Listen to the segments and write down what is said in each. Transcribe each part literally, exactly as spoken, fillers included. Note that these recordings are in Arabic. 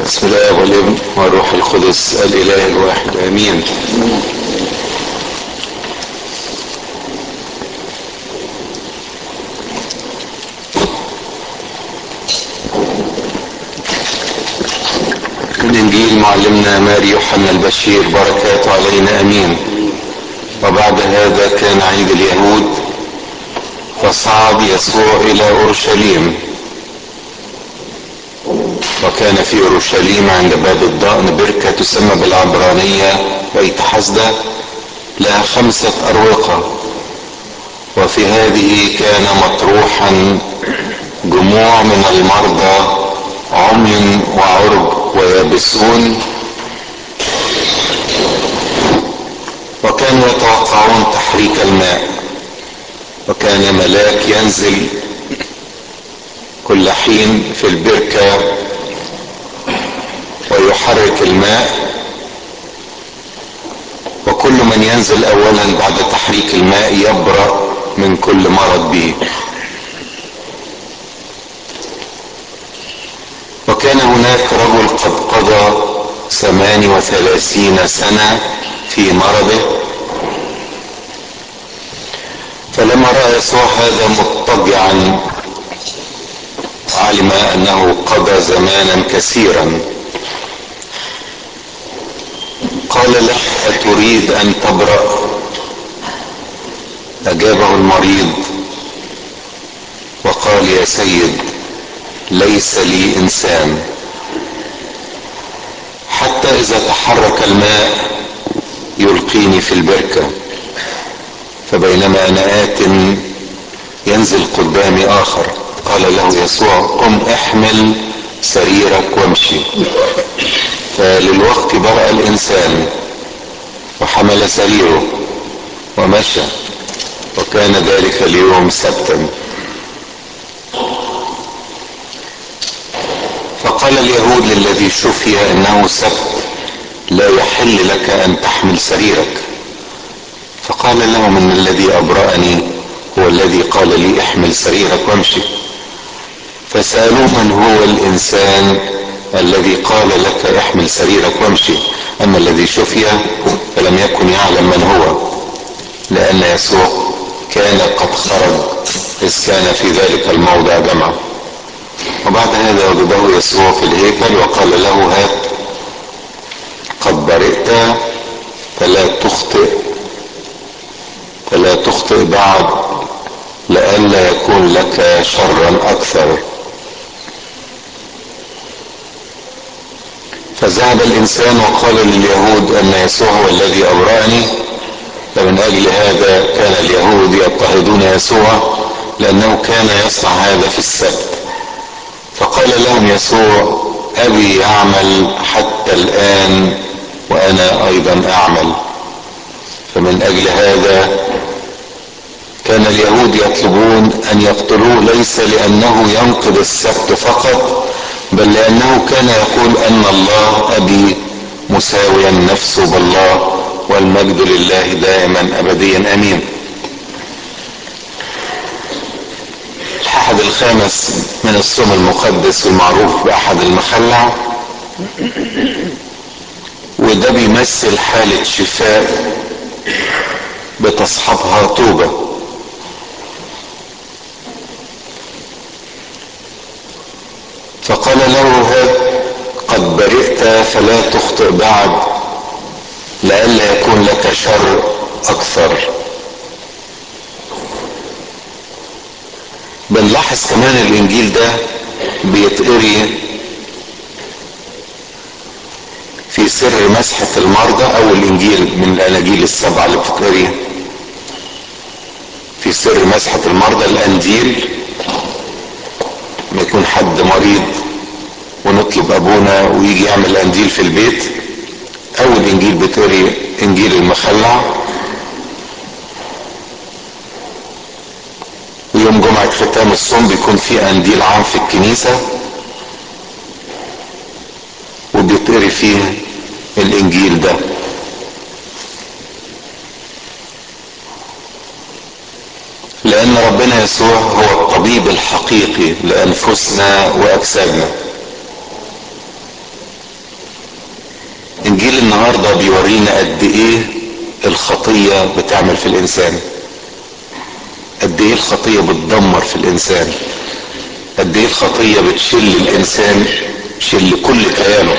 بسم الله والابن والروح القدس الاله الواحد امين. من انجيل معلمنا ماري يوحنا البشير بركاته علينا امين. وبعد هذا كان عيد اليهود، فصعد يسوع الى اورشليم، وكان في اورشليم عند باب الضأن بركة تسمى بالعبرانية بيت حسدة، لها خمسة اروقة، وفي هذه كان مطروحا جموع من المرضى، عمي وعرج ويابسون، وكانوا يتوقعون تحريك الماء. وكان ملاك ينزل كل حين في البركة ويحرك الماء، وكل من ينزل اولا بعد تحريك الماء يبرأ من كل مرض به. وكان هناك رجل قد قضى ثمان وثلاثين سنة في مرضه، فلما رأى يسوع هذا مضطجعا علم انه قضى زمانا كثيرا، قال له: أتريد ان تبرأ؟ اجابه المريض وقال: يا سيد، ليس لي انسان حتى اذا تحرك الماء يلقيني في البركة، فبينما انا آت ينزل قدامي اخر قال له يسوع: قم احمل سريرك وامشي. فللوقت برأ الانسان وحمل سريره ومشى، وكان ذلك اليوم سبتا. فقال اليهود للذي شفي انه سبت، لا يحل لك ان تحمل سريرك. فقال لهم: ان الذي ابرأني هو الذي قال لي احمل سريرك وامشي. فسألوه: من هو الانسان الذي قال لك احمل سريرك وامشي؟ اما الذي شفي فلم يكن يعلم من هو، لان يسوع كان قد خرج اذ كان في ذلك الموضع جمع. وبعد هذا وجده يسوع في الهيكل وقال له: هات قد برئت، فلا تخطئ فلا تخطئ بعد، لئلا يكون لك شرا اكثر. فذهب الانسان وقال لليهود ان يسوع هو الذي ابرأني، فمن اجل هذا كان اليهود يضطهدون يسوع، لانه كان يصنع هذا في السبت. فقال لهم يسوع: ابي يعمل حتى الان وانا ايضا اعمل. فمن اجل هذا كان اليهود يطلبون ان يقتلوه، ليس لانه ينقض السبت فقط، بل لانه كان يقول ان الله ابي مساويا نفسه بالله، والمجد لله دائما ابديا امين. الاحد الخامس من الصوم المقدس المعروف باحد المخلع، وده بيمثل حالة شفاء بتصحبها توبة. فقال له: هات قد برئت، فلا تخطئ بعد، لئلا يكون لك شر اكثر. بنلاحظ كمان الانجيل ده بيتقري في سر مسحة المرضى، او الانجيل من الاناجيل السبعة اللي بتتقري في سر مسحة المرضى. الانجيل ما يكون حد مريض ونطلب ابونا ويجي يعمل انجيل في البيت، اول انجيل بتقري انجيل المخلع. ويوم جمعة ختام الصوم بيكون في قنديل عام في الكنيسة وبيتقري فيه الانجيل ده. لان ربنا يسوع هو الطبيب الحقيقي لانفسنا واجسادنا. النهاردة بيورينا قد ايه الخطية بتعمل في الانسان، قد ايه الخطية بتدمر في الانسان، قد ايه الخطية بتشل الانسان، تشل كل كيانه.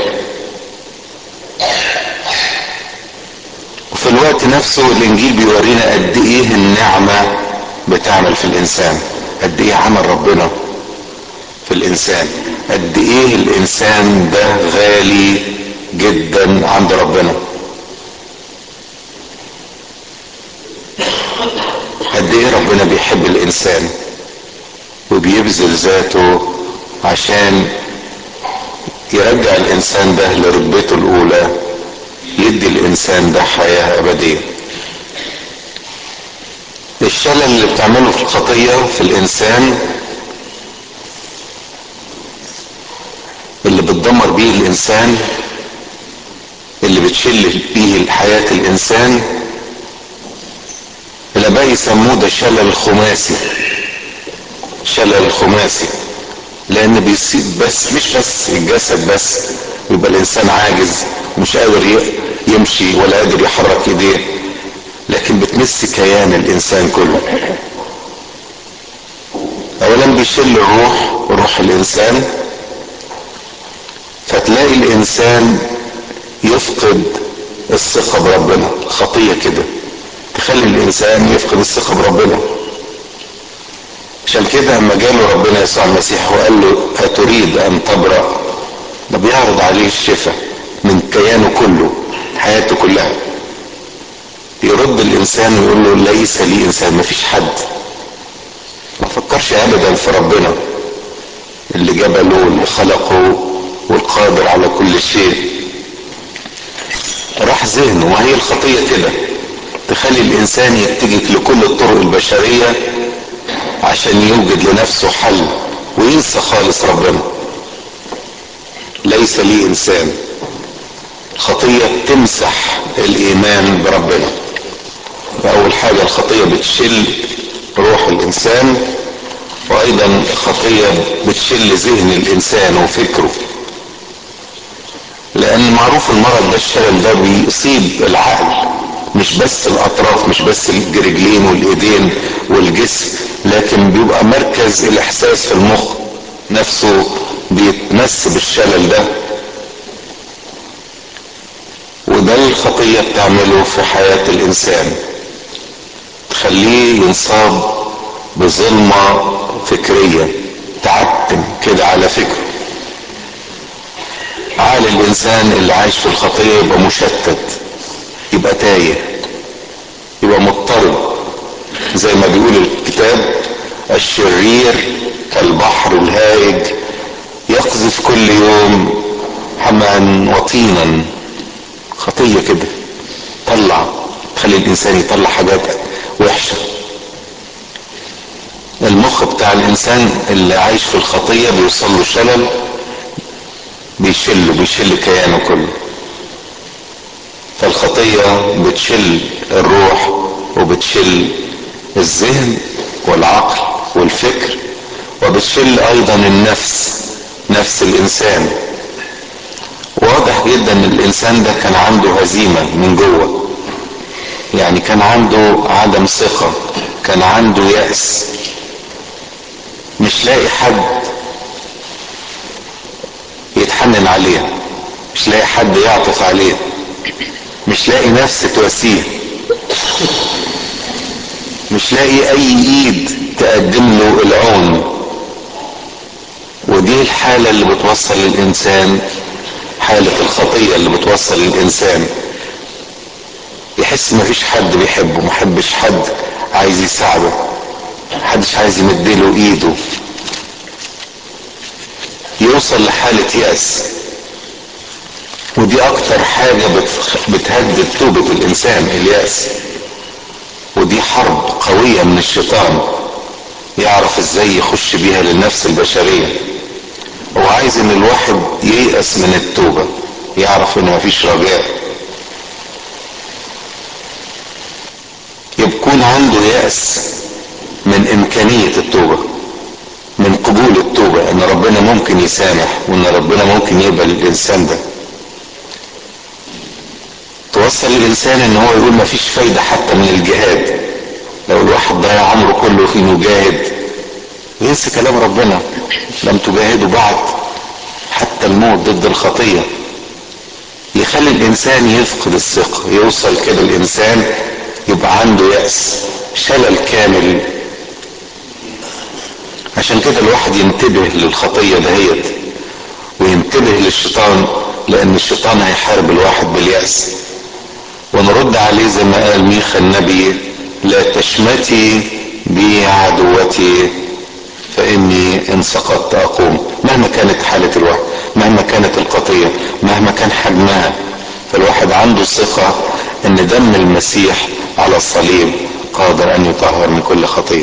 وفي الوقت نفسه الانجيل بيورينا قد ايه النعمة بتعمل في الانسان، قد ايه عمل ربنا في الانسان، قد ايه الانسان ده غالي جدا عند ربنا، قد ايه ربنا بيحب الانسان وبيبذل ذاته عشان يرجع الانسان ده لرتبته الاولى، يدي الانسان ده حياة ابدية. الشلل اللي بتعمله في الخطية في الانسان، اللي بتدمر بيه الانسان، اللي بتشل بيه حياة الانسان، الاباء يسموه ده الشلل الخماسي. الشلل الخماسي لان بيصيب بس مش بس الجسد بس، يبقى الانسان عاجز مش قادر يمشي ولا قادر يحرك ايديه، لكن بتمس كيان الانسان كله. اولا بيشل الروح، روح الانسان، فتلاقي الانسان يفقد الثقة بربنا. خطية كده تخلي الانسان يفقد الثقة بربنا. عشان كده اما جاله ربنا يسوع المسيح وقال له اتريد ان تبرأ، ده بيعرض عليه الشفاء من كيانه كله، حياته كلها. يرد الانسان ويقول له ليس لي انسان، مفيش حد. ما فكرش ابدا في ربنا اللي جبله واللي خلقه والقادر على كل شيء. راح ذهنه. وهي الخطية كده تخلي الانسان يتجه لكل الطرق البشرية عشان يوجد لنفسه حل وينسى خالص ربنا. ليس لي انسان. الخطية بتمسح الايمان بربنا. اول حاجة الخطية بتشل روح الانسان، وايضا الخطية بتشل ذهن الانسان وفكره، لان معروف المرض ده الشلل ده بيصيب العقل، مش بس الاطراف، مش بس الرجلين والايدين والجسم، لكن بيبقى مركز الاحساس في المخ نفسه بيتمس بالشلل ده. وده الخطية بتعمله في حياة الانسان، تخليه ينصاب بظلمة فكرية، تعتم كده على فكره. عقل الانسان اللي عايش في الخطية يبقى مشتت، يبقى تايه، يبقى مضطرب. زي ما بيقول الكتاب الشرير كالبحر الهائج يقذف كل يوم حما وطينا. خطية كده طلع، تخلي الانسان يطلع حاجات وحشة. المخ بتاع الانسان اللي عايش في الخطية بيوصل له شلل، بيشل بيشل كيانه كله. فالخطية بتشل الروح وبتشل الذهن والعقل والفكر، وبتشل ايضا النفس، نفس الانسان. واضح جدا ان الانسان ده كان عنده هزيمة من جوه، يعني كان عنده عدم ثقة، كان عنده يأس، مش لاقي حد يتحنن عليه، مش لاقي حد يعطف عليه، مش لاقي نفس تواسيه، مش لاقي اي ايد تقدم له العون. ودي الحالة اللي بتوصل الانسان، حالة الخطية اللي بتوصل الانسان يحس مفيش حد بيحبه، محبش حد عايز يساعده، محدش عايز يمدله ايده، يوصل لحالة يأس. ودي اكتر حاجة بتهدد توبة الانسان، اليأس. ودي حرب قوية من الشيطان يعرف ازاي يخش بيها للنفس البشرية. هو عايز ان الواحد ييأس من التوبة، يعرف ان مفيش رجاء، يكون عنده يأس من امكانية التوبة، من قبول التوبة، ان ربنا ممكن يسامح وان ربنا ممكن يقبل الانسان ده. يوصل الانسان ان هو يقول ما فيش فايدة حتى من الجهاد. لو الواحد ضيع عمره كله في انه يجاهد، ينسى كلام ربنا، لم تجاهدوا بعد حتى الموت ضد الخطية. يخلي الانسان يفقد الثقة، يوصل كده الانسان يبقى عنده يأس، شلل كامل. عشان كده الواحد ينتبه للخطية دهيت، وينتبه للشيطان، لان الشيطان هيحارب الواحد باليأس. ونرد عليه زي ما قال ميخا النبي: لا تشمتي بي عدوتي فاني ان سقطت اقوم. مهما كانت حالة الواحد، مهما كانت الخطية، مهما كان حجمها، فالواحد عنده ثقة ان دم المسيح على الصليب قادر ان يطهر من كل خطية.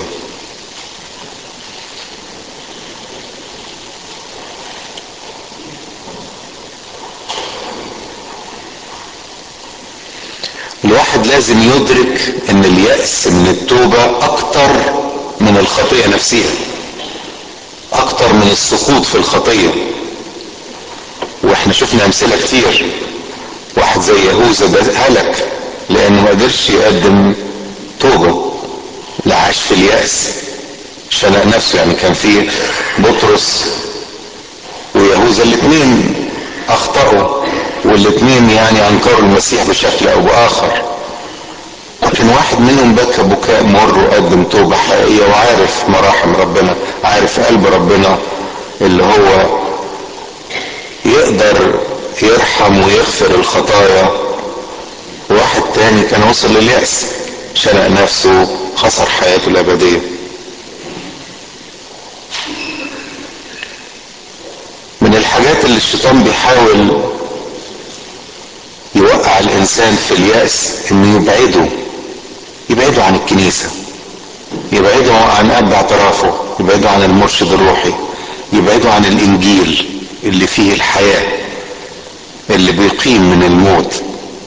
الواحد لازم يدرك ان اليأس من التوبة اكتر من الخطية نفسها، اكتر من السقوط في الخطية. واحنا شفنا امثلة كتير. واحد زي يهوذا ده هلك لانه ما قدرش يقدم توبة، لا عاش في اليأس، شنق نفسه. يعني كان في بطرس ويهوذا الاثنين اخطأوا، والاثنين يعني انكروا المسيح بشكل او باخر، لكن واحد منهم بكى بكاء مر وقدم توبة حقيقية، وعارف مراحم ربنا، عارف قلب ربنا اللي هو يقدر يرحم ويغفر الخطايا. واحد تاني كان وصل لليأس، شنق نفسه، خسر حياته الأبدية. من الحاجات اللي الشيطان بيحاول يوقع الإنسان في اليأس إنه يبعده، يبعده عن الكنيسة، يبعده عن أب اعترافه، يبعده عن المرشد الروحي، يبعده عن الإنجيل اللي فيه الحياة، اللي بيقيم من الموت،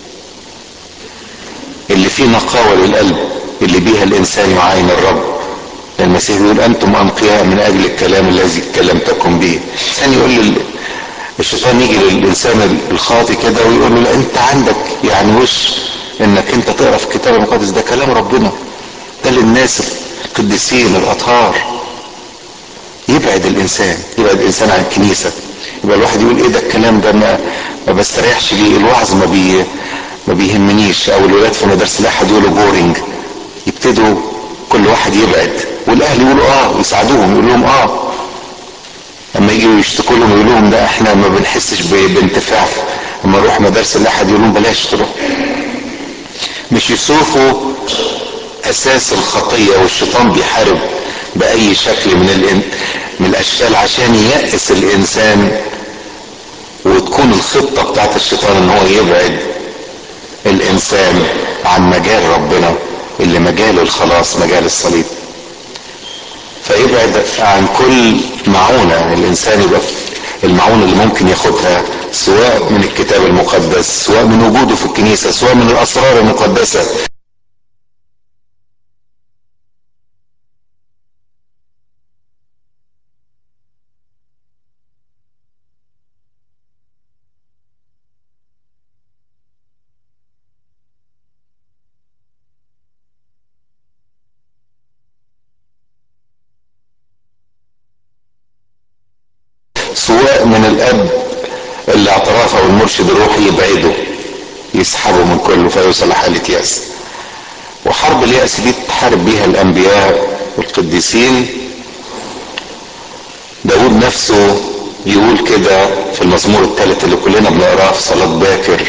اللي فيه نقاوة للقلب، اللي بيها الإنسان يعاين الرب. المسيح بيقول أنتم أنقياء من أجل الكلام الذي كلمتكم به. الإنسان يقول لل... الشيطان يجي للإنسان الخاطئ كده ويقول له: لا أنت عندك يعني وش إنك أنت تقرأ في الكتاب المقدس، ده كلام ربنا، ده للناس القديسين الأطهار. يبعد الإنسان، يبعد الإنسان عن الكنيسة. يبقى الواحد يقول: إيه ده الكلام ده، ما, ما بستريحش بيه، الوعظ ما بي ما بيهمنيش. أو الولاد في مدرسة الأحد يقولوا بورينج، يبتدوا كل واحد يبعد، والاهل يقولوا اه، يساعدوهم، يقول لهم اه. اما يجوا يشتكوا لهم يقول لهم: ده احنا ما بنحسش بانتفاع. اما نروح مدرسه الاحد يقول لهم: بلاش تروح. مش يشوفوا اساس الخطيه، والشيطان بيحارب باي شكل من الان من الاشكال عشان ييأس الانسان. وتكون الخطه بتاعت الشيطان ان هو يبعد الانسان عن مجال ربنا اللي مجال الخلاص، مجال الصليب. فيبعد عن كل معونة الانسان، يبقى المعونة اللي ممكن ياخدها سواء من الكتاب المقدس، سواء من وجوده في الكنيسة، سواء من الاسرار المقدسة. سواء من الاب اللي اعترافه والمرشد الروحي يبعده، يسحبه من كله فيوصل لحالة يأس. وحرب اليأس دي تحارب بيها الانبياء والقديسين. داود نفسه يقول كده في المزمور الثالث اللي كلنا بنقراه في صلاة باكر: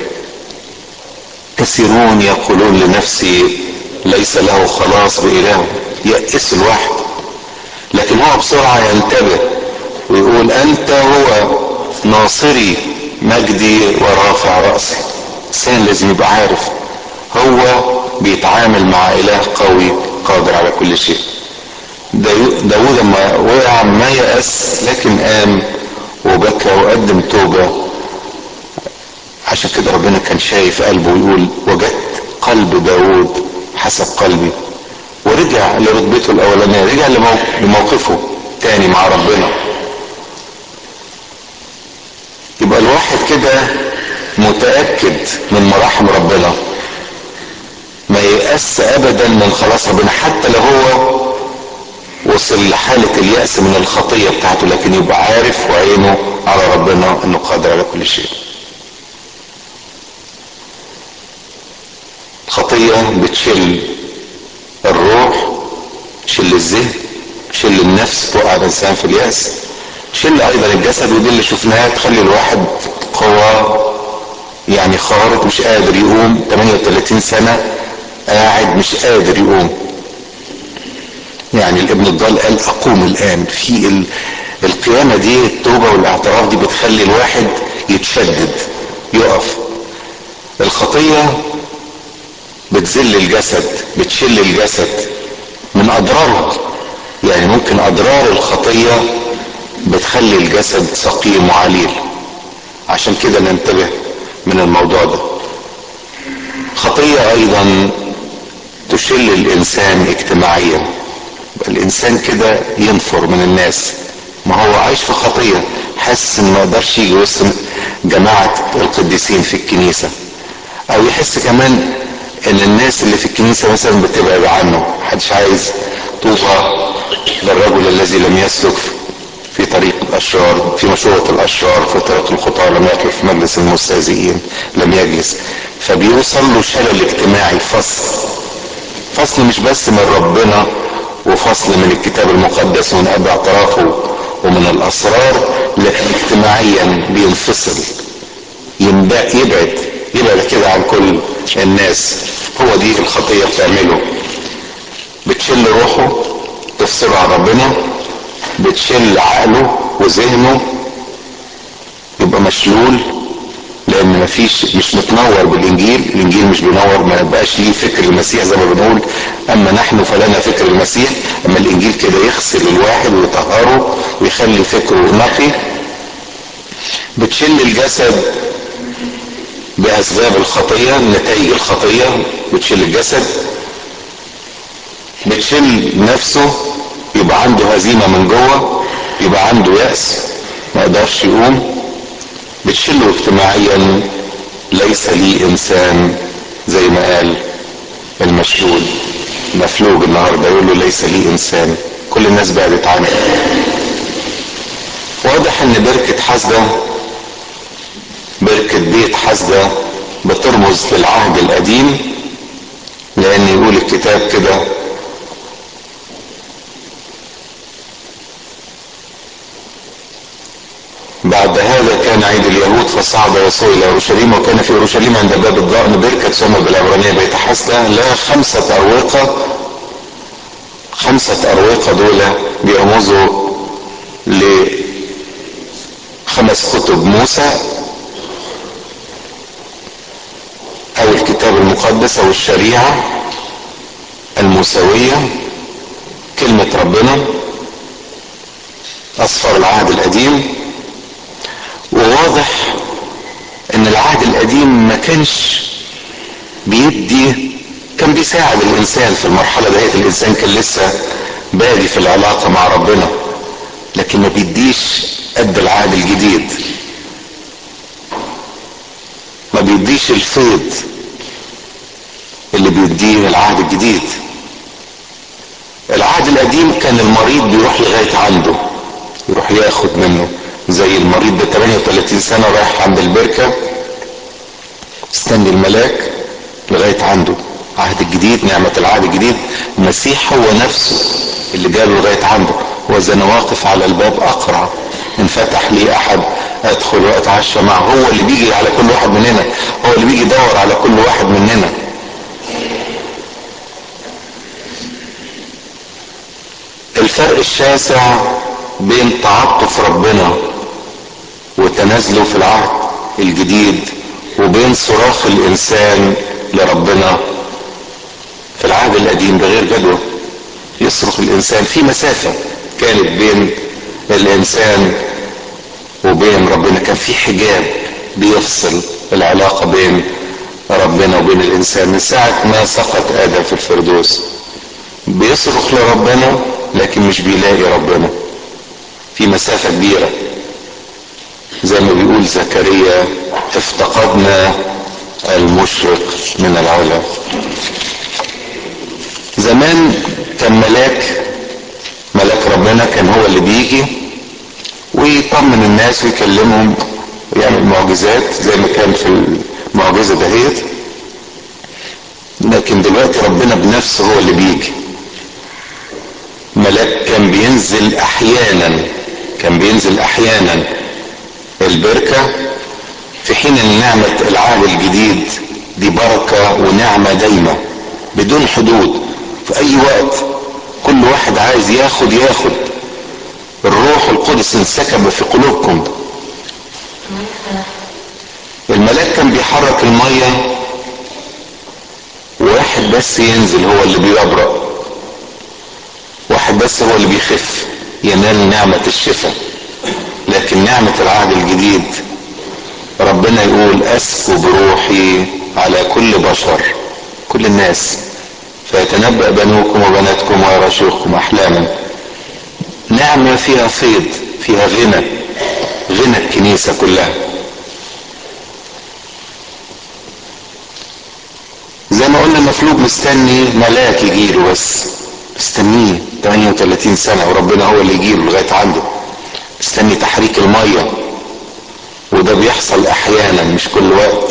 كثيرون يقولون لنفسي ليس له خلاص بإله. يأس الواحد، لكن هو بسرعة ينتبه ويقول: أنت هو ناصري مجدي ورافع رأسي. الإنسان لازم يبقى عارف هو بيتعامل مع إله قوي قادر على كل شيء. داود لما وقع ما يأس، لكن قام وبكى وقدم توبة. عشان كده ربنا كان شايف قلبه ويقول: وجدت قلب داود حسب قلبي. ورجع لرتبته الاولانيه، رجع لموقفه تاني مع ربنا. يبقى الواحد كده متأكد من مراحم ربنا، ما ييأس ابدا من خلاص ربنا حتى لو هو وصل لحالة اليأس من الخطية بتاعته، لكن يبقى عارف وعينه على ربنا انه قادر على كل شيء. الخطية بتشل الروح، تشل الذهن، تشل النفس، توقع الانسان في اليأس، تشل ايضا الجسد، ودي اللي شفناها تخلي الواحد قوة يعني خارق، مش قادر يقوم ثمانية وثلاثين سنة قاعد مش قادر يقوم. يعني الابن الضال قال اقوم الان. في القيامة دي التوبة والاعتراف دي بتخلي الواحد يتشدد يقف. الخطية بتذل الجسد، بتشل الجسد من اضرارها. يعني ممكن اضرار الخطية بتخلي الجسد سقيم وعليل، عشان كده ننتبه من الموضوع ده. خطية ايضا تشل الانسان اجتماعيا، الانسان كده ينفر من الناس، ما هو عايش في خطية، حاسس ان ما يقدرش يجي وسط جماعة القديسين في الكنيسة، او يحس كمان ان الناس اللي في الكنيسة مثلا بتبعد عنه، محدش عايز. طوبى للرجل الذي لم يسلك في طريق الاشرار، في مشورة الاشرار، في طريق الخطاة، لم يقف في مجلس المستهزئين، لم يجلس. فبيوصل له شلل اجتماعي، فصل فصل مش بس من ربنا، وفصل من الكتاب المقدس ومن اب اعترافه ومن الاسرار، لكن اجتماعيا بينفصل، يبعد يبعد يبعد كده عن كل الناس. هو دي الخطية بتعمله، بتشل روحه، تفصله عن ربنا، بتشل عقله وذهنه، يبقى مشلول، لان مفيش مش متنور بالانجيل. الانجيل مش بينور، ما بقاش ليه فكر المسيح زي ما بنقول، اما نحن فلنا فكر المسيح. اما الانجيل كده يغسل الواحد ويطهره ويخلي فكره نقي. بتشل الجسد باسباب الخطية، نتائج الخطية بتشل الجسد. بتشل نفسه، يبقى عنده هزيمة من جوه، يبقى عنده يأس، ما يقدرش يقوم. بتشله اجتماعيا، ليس لي انسان، زي ما قال المشلول مفلوج النهارده، يقول له ليس لي انسان، كل الناس بعدت عنه. واضح ان بركة حسدة، بركة بيت حسدة بترمز للعهد القديم، لان يقول الكتاب كده: بعد هذا كان عيد اليهود فصعد يسوع الى اورشليم، وكان في اورشليم عند باب الضأن بركة تسمى بالعبرانية بيت حسدة، لها خمسة اروقة. خمسة اروقة دول بيرمزوا لخمس كتب موسى، او الكتاب المقدس او الشريعة الموسوية، كلمة ربنا، اصفار العهد القديم. وواضح ان العهد القديم ما كانش بيدي، كان بيساعد الانسان في المرحلة دهيت. الانسان كان لسه بادي في العلاقة مع ربنا، لكن ما بيديش قد العهد الجديد، ما بيديش الفيض اللي بيديه العهد الجديد. العهد القديم كان المريض بيروح لغاية عنده، يروح ياخد منه، زي المريض ده ثمانية وثلاثين سنة رايح عند البركة، استني الملاك لغاية عنده. عهد الجديد، نعمة العهد الجديد، المسيح هو نفسه اللي جاله لغاية عنده. وإذا أنا واقف على الباب أقرع، إن فتح لي أحد أدخل وأتعشى معه. هو اللي بيجي على كل واحد مننا، هو اللي بيجي يدور على كل واحد مننا. الفرق الشاسع بين تعاطف ربنا وتنازله في العهد الجديد، وبين صراخ الإنسان لربنا في العهد القديم ده غير جدوى. يصرخ الإنسان، في مسافة كانت بين الإنسان وبين ربنا، كان في حجاب بيفصل العلاقة بين ربنا وبين الإنسان. من ساعة ما سقط آدم في الفردوس بيصرخ لربنا، لكن مش بيلاقي ربنا، في مسافة كبيرة. زي ما بيقول زكريا: افتقدنا أبونا المشرق من العلا. زمان كان ملاك ملاك ربنا كان هو اللي بيجي ويطمن الناس ويكلمهم ويعمل معجزات زي ما كان في المعجزة دهيت. لكن دلوقتي ربنا بنفسه هو اللي بيجي. ملاك كان بينزل احيانا كان بينزل احيانا البركة، في حين ان نعمة العهد الجديد دي بركة ونعمة دايمة بدون حدود. في اي وقت كل واحد عايز ياخد ياخد. الروح القدس انسكب في قلوبكم. الملاك كان بيحرك المية واحد بس ينزل هو اللي بيبرأ، واحد بس هو اللي بيخف ينال نعمة الشفاء. لكن نعمة العهد الجديد ربنا يقول اسكب بروحي على كل بشر، كل الناس، فيتنبأ بنوكم وبناتكم ويرى شيوخكم احلاما. نعمة فيها فيض، فيها غنى، غنى الكنيسة كلها. زي ما قلنا المفلوج مستني ملاك يجيله، بس مستنيه ثمانية وثلاثين سنة وربنا هو اللي يجيله لغاية عنده. مستني تحريك المية، وده بيحصل احيانا مش كل وقت.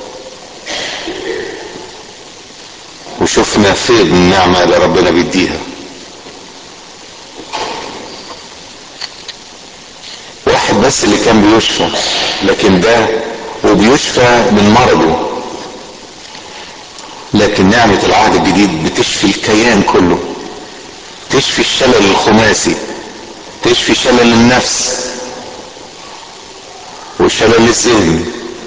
وشفنا فيض من النعمة اللي ربنا بيديها. واحد بس اللي كان بيشفى، لكن ده وبيشفى من مرضه. لكن نعمة العهد الجديد بتشفي الكيان كله، تشفي الشلل الخماسي، تشفي شلل النفس وشلل الذهن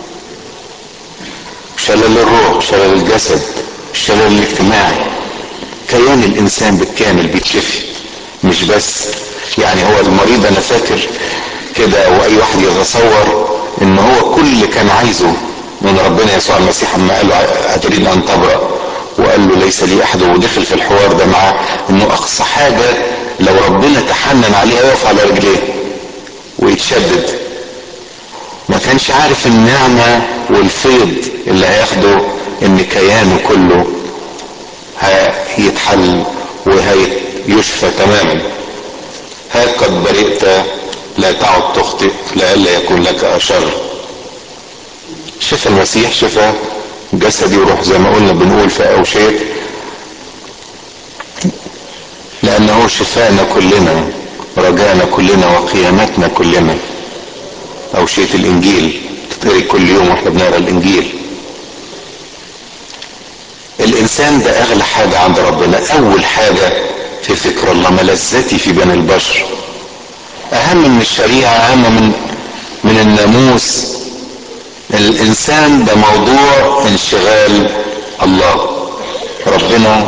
وشلل الروح وشلل الجسد الشلل الاجتماعي. كيان الانسان بالكامل بيتشفي. مش بس يعني هو المريض، انا فاكر كده او اي واحد يتصور ان هو كل اللي كان عايزه من ربنا يسوع المسيح اما قال له اتريد ان تبرأ، وقال له ليس لي احد، ودخل في الحوار ده معاه انه اقصى حاجة لو ربنا تحنن عليه يقف على رجليه ويتشدد. ما كانش عارف النعمة والفيض اللي هياخده ان كيانه كله هيتحل وهيشفى تماما. هاك قد برئت لا تعد تخطئ لئلا يكون لك اشر. شفى المسيح شفى جسدي وروح زي ما قلنا بنقول في اوشية، لانه شفانا كلنا، رجانا كلنا وقيامتنا كلنا. اوشية الانجيل تتقري كل يوم واحنا بنقرا الانجيل. الانسان ده اغلى حاجة عند ربنا، اول حاجة في فكر الله، ملذتي في بني البشر، اهم من الشريعة، اهم من من الناموس. الانسان ده موضوع انشغال الله. ربنا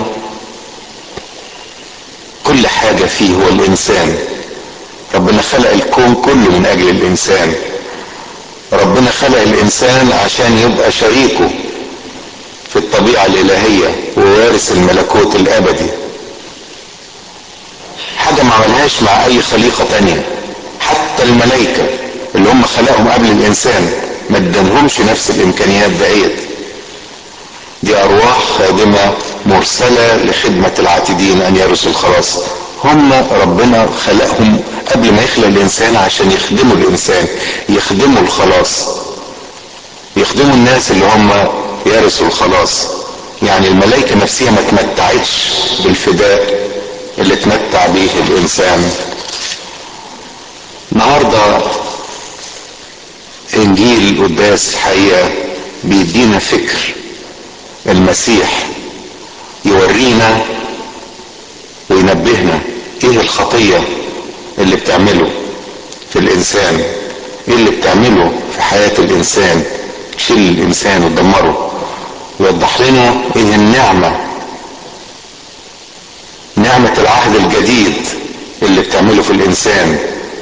كل حاجة فيه هو الانسان. ربنا خلق الكون كله من اجل الانسان. ربنا خلق الانسان عشان يبقى شريكه في الطبيعة الالهية ووارث الملكوت الابدي. حاجة ما عملهاش مع اي خليقة تانية. حتى الملائكة اللي هم خلقهم قبل الانسان ما ادانهمش نفس الامكانيات دهيت. دي ارواح خادمة مرسلة لخدمة العاتدين ان يرثوا الخلاص. هم ربنا خلقهم قبل ما يخلق الانسان عشان يخدموا الانسان، يخدموا الخلاص، يخدموا الناس اللي هم يرثوا الخلاص. يعني الملائكة نفسها ما تمتعتش بالفداء اللي تمتع به الانسان. النهارده انجيل القداس الحقيقة بيدينا فكر المسيح، يورينا وينبهنا ايه الخطية اللي بتعمله في الانسان، ايه اللي بتعمله في حياة الانسان، تشيل الانسان وتدمره. يوضح لنا ايه النعمة، نعمة العهد الجديد اللي بتعمله في الانسان.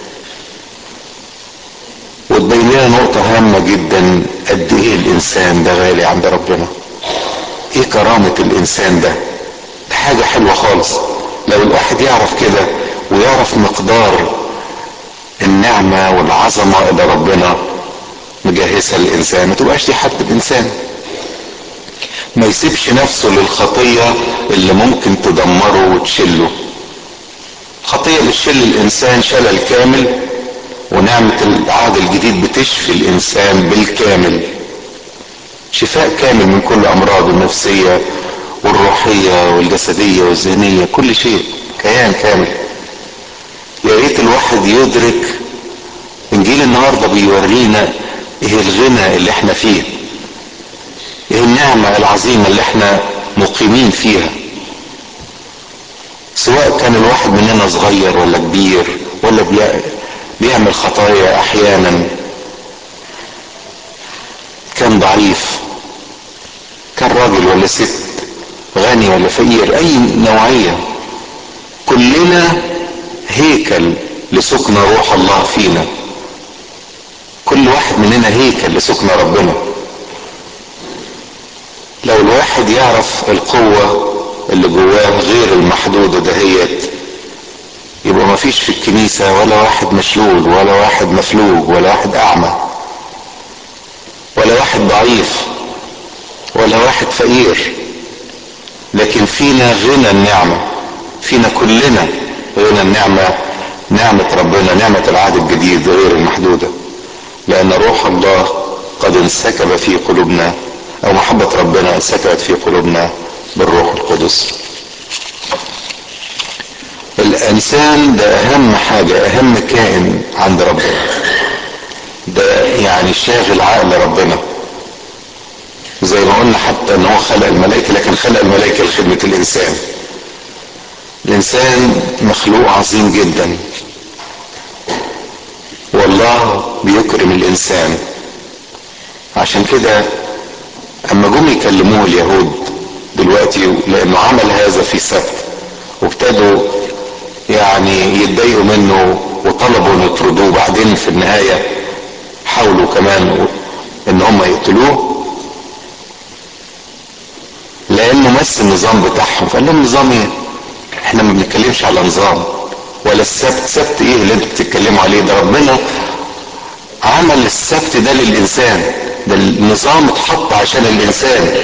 وتبين لنا نقطة هامة جدا، قد ايه الانسان ده غالي عند ربنا، ايه كرامة الانسان ده. ده حاجة حلوة خالص لو الواحد يعرف كده ويعرف مقدار النعمة والعظمة اللي ربنا مجهزها للانسان، ما تبقاش دي حتى الانسان. ما يسيبش نفسه للخطية اللي ممكن تدمره وتشله. الخطية بتشل الانسان شلل كامل، ونعمة العهد الجديد بتشفي الانسان بالكامل، شفاء كامل من كل امراضه النفسية والروحية والجسدية والذهنية، كل شيء، كيان كامل. يا ريت الواحد يدرك انجيل النهارده بيورينا ايه الغنى اللي احنا فيه، ايه النعمة العظيمة اللي احنا مقيمين فيها، سواء كان الواحد مننا صغير ولا كبير ولا بيعمل خطايا احيانا، كان ضعيف، كان راجل ولا ست، غني ولا فقير، اي نوعية، كلنا هيكل لسكن روح الله فينا. كل واحد مننا هيكل لسكن ربنا. لو الواحد يعرف القوة اللي جواه غير المحدودة دهيت، يبقى ما فيش في الكنيسة ولا واحد مشلول ولا واحد مفلوج ولا واحد اعمى ولا واحد ضعيف ولا واحد فقير، لكن فينا غنى النعمة، فينا كلنا غنى النعمة، نعمة ربنا، نعمة العهد الجديد غير المحدودة، لأن روح الله قد انسكب في قلوبنا، أو محبة ربنا انسكبت في قلوبنا بالروح القدس. الإنسان ده أهم حاجة، أهم كائن عند ربنا، ده يعني شاغل عقل ربنا. زي ما قلنا حتى ان هو خلق الملائكة، لكن خلق الملائكة لخدمة الانسان. الانسان مخلوق عظيم جدا، والله بيكرم الانسان. عشان كده اما جم يكلموه اليهود دلوقتي، لانه عمل هذا في سبت، وابتدوا يعني يتضايقوا منه وطلبوا ان يطردوه، بعدين في النهاية حاولوا كمان ان هم يقتلوه لانه مس النظام بتاعهم. فقال لهم نظام ايه؟ احنا ما بنتكلمش على نظام ولا السبت. سبت ايه اللي انتوا بتتكلموا عليه؟ ده ربنا عمل السبت ده للانسان، ده النظام اتحط عشان الانسان.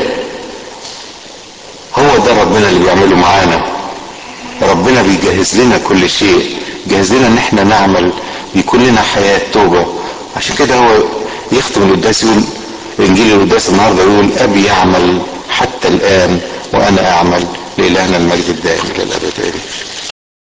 هو ده ربنا اللي بيعمله معانا. ربنا بيجهز لنا كل شيء، جهز لنا ان احنا نعمل، بيكون لنا حياة توبة. عشان كده هو يختم القداس يقول، انجيل القداس النهارده يقول ابي يعمل حتى الان وانا اعمل، لإلهنا المجد الدائم الى الابد.